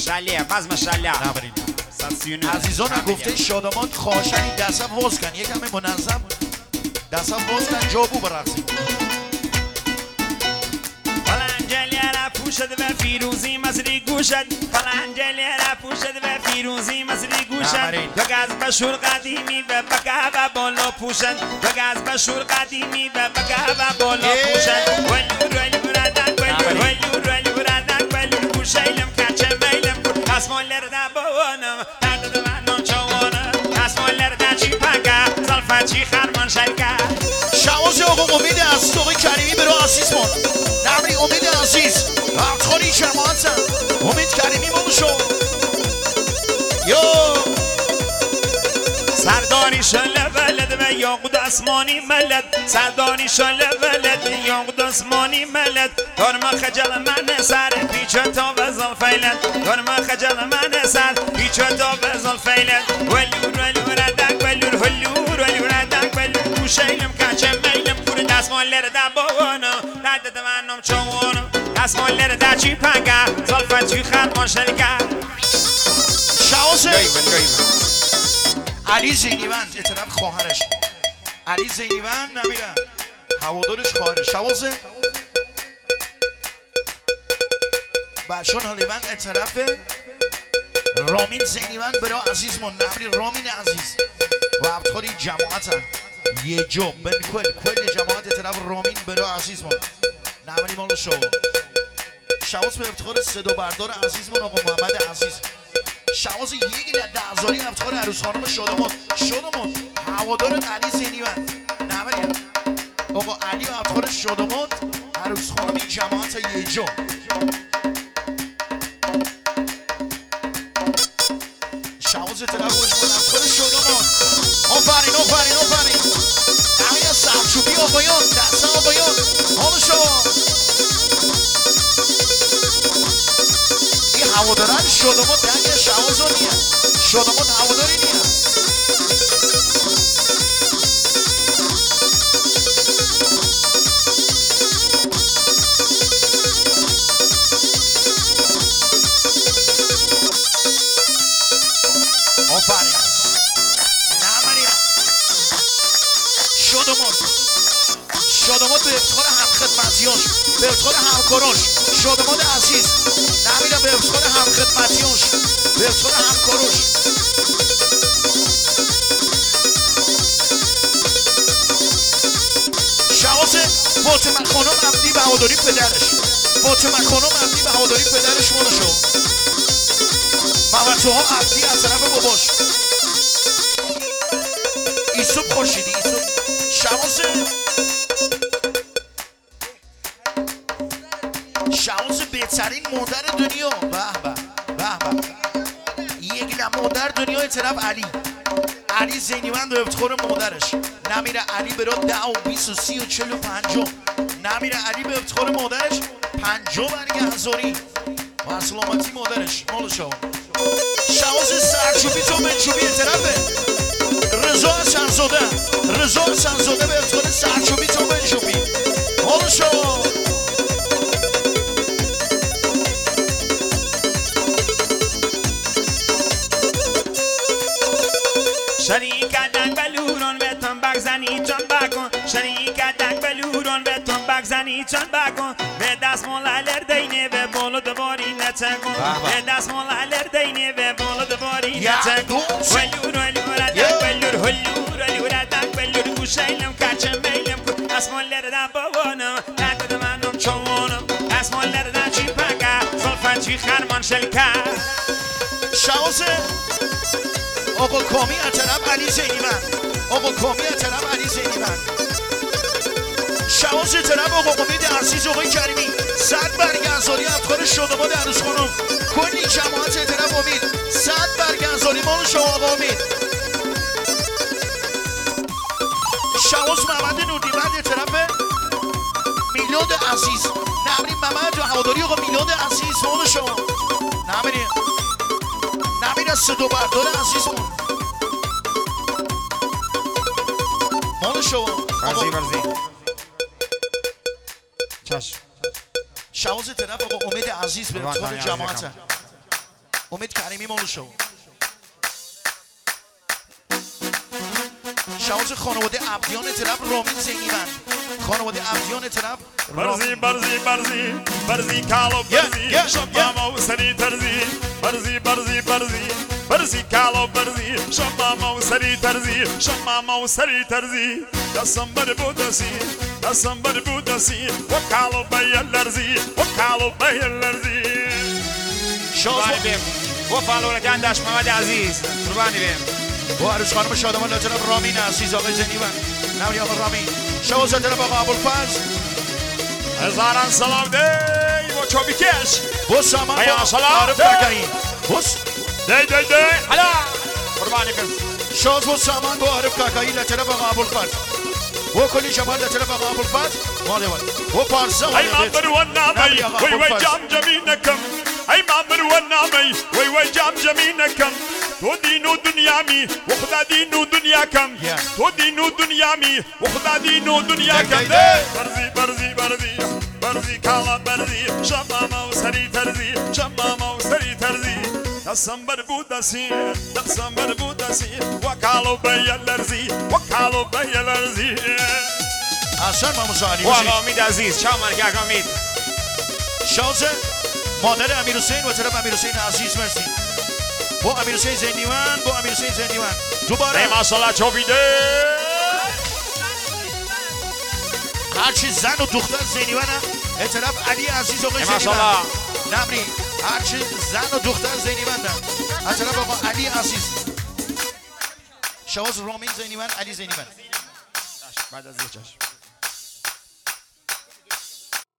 سلیه باز ماشاءالله نبرین عزیزان گفته شادمان خواهشن دستم باز کن یک همه منظم دستم باز کن جابو برقصی فلنجلیره پوشد و فیروزی مصری گوشد فلنجلیره پوشد و فیروزی مصری گوشد دو گز بشور قدیمی و بگه و بالا پوشد دو گز بشور قدیمی و بگه و بالا پوشد ولور ولور ردک ولور ولور ولور ردک ولور گوشیلم کچه میلم اسمالر دا بوانم درد دو منم چوانم اسمالر دا چی پگه زلفه چی خرمان شلکه شواز آقا امید عزیز آقای کریمی برو عزیز من نبری امید عزیز وقتخوری جماعت امید کریمی مانو شو یو سرداری شله ولد و یاقود اسمانی ملد سرداری شله ولد یاقود اسمانی ملد دارم خجل من سر پیچ تا بزل فیلد دارم خجل من سر پیچ تا بزل فیلد ولور ولور ردک ولور هلور ولور ردک ولور گوشیلم کچه میلم کور دستمالر دا بوانم درد منم چوانم دستمالر دا چی پنگه زلفه چی خرمان شلکه شوازه علی زینیوند اطلاف خواهرش علی زینیوند نمیرن هوادارش خواهرش شوازه بچون حالیوند اطلاف رامین زینیوند برای عزیز من نبری رامین عزیز و ابتخاری جماعت هم یه جو بن کل جماعت اطلاف رامین برای عزیز من نبری مالو شو شواز به ابتخار صدا بردار عزیز من آقا محمد عزیز شواز یک دهزاری ابتخار عروس خانم شادمان هوادار علی زینیوند نبری آقا علی و ابتخار شادمان عروس خانم جماعت یه جو شواز اطلاف باشمون ابتخار شادمان آفرین دقیقه سرچوبی آقایان دسته آقایان حال شما این هوادارن شادمان دقیقه شواز ها نیه شادمان هواداری نیه آفرین شادمان به افتخار همخدمتیاش به افتخار همکاراش شادمان عزیز نمیدم به افتخار همخدمتیاش به افتخار همکاراش شواز فاطمه خانم عبدی بهاداری پدرش فاطمه خانم عبدی بهاداری پدرش مالا شو محمدتوها عبدی از طرف باباش ایسوب خورشیدی ایسوب شواز بهترین مادر دنیا به یک مادر دنیا طرف علی زینیوند و افتخار مادرش نمیره علی برا 10 و 20 و 30 و 40 و 50 نمیره علی به افتخار مادرش 50 برگ هزاری و سلامتی مادرش مال شما شواز سرچوبی تو منچوبی طرفه رضا حسن‌زاده به افتخار سرچوبی تو منچوبی مال شما شریکتک بلوران به تنبک زنی چون بکن شریکتک بلوران به تنبک زنی چون بکن به دستمال الردینه به بالا دوباری نتکن به دستمال الردینه به بالا دوباری نتکن ولور ردک ولور هلور ولور ردک ولور گوشیلم کچه میلم کن دستمال لردن بابانم درد منم چوانم دستمال لردن چی پگه زلفن چی خرمان شلکه شوازه آقا کامی اطرف علی زینیوند شواز طرف آقا امید عزیز آقای کریمی 100 برگنزاری ابتخار شادمان عروس خانم کلی جماعت طرف امید 100 برگنزاری مال شما آقا امید شواز محمد نوردیوند طرف میلاد عزیز نبریم محمد و هواداری آقا میلاد عزیز مال شما نبریم از صدا بردار عزیزمون مال شما ورزی چشم شواز طرف آقا امید عزیز به افتخار جماعت امید کریمی مولشو شواز خانواده عبدیان طرف رامین زینیوند خانواده عبدیان طرف برزی برزی برزی برزی کالو برزی شمامو سری ترزی برزی برزی برزی برزی کالو برزی شمامو سری ترزی شمامو سری ترزی دستم بر بودسی دستم بر بودسی و کالو بیلرزی و کالو بیلرزی قربانی بیم و فالورتان داشت محمد عزیز قربانی بیم و عروس خانم شادمان لطنب رامین عزیز آقای زنیوند نوری آقا رامین شواز طرف آقا ابوالفضل هزاران سلام دی و چوبی کش و سامان هیا با سلام عارف دی کاکایی بس دی دی دی حالا قربانی بیم شاز و سامان با عارف کاکایی لطنب آقا ابوالفضل و کلی شمال لطنب آقا ابوالفضل مالوان و پارسا ای مامر و نامی وی وی جام جمینکم ای مامر و نامی وی وی جام جمینکم تو دین و دنیا می و خدا دین و دنیا کم تو دین و دنیا می و خدا دین و دنیا کم برزی برزی برزی برزی کالا برزی شمامو سری ترزی شمامو سری ترزی دستم بر بودسی دستم بر بودسی و کالو بیلرزی و کالو بیلرزی احسن ماموزا علی و حسین آقا امید عزیز شام مرگ آقا امید شاز مادر امیر حسین و طرف امیر حسین عزیز مرسی با امیر حسین زندیوان با امیر حسین زندیوان دوباره ای ماشاءالله چوبیده هرچی زن و دختر زندیوان هم طرف علی عزیز آقای ای ماشاءالله زندیوان نمری هرچی زن و دختر زندیوان هم طرف آقا علی عزیز شواز رامین زندیوان علی زندیوان بعد از یه چشم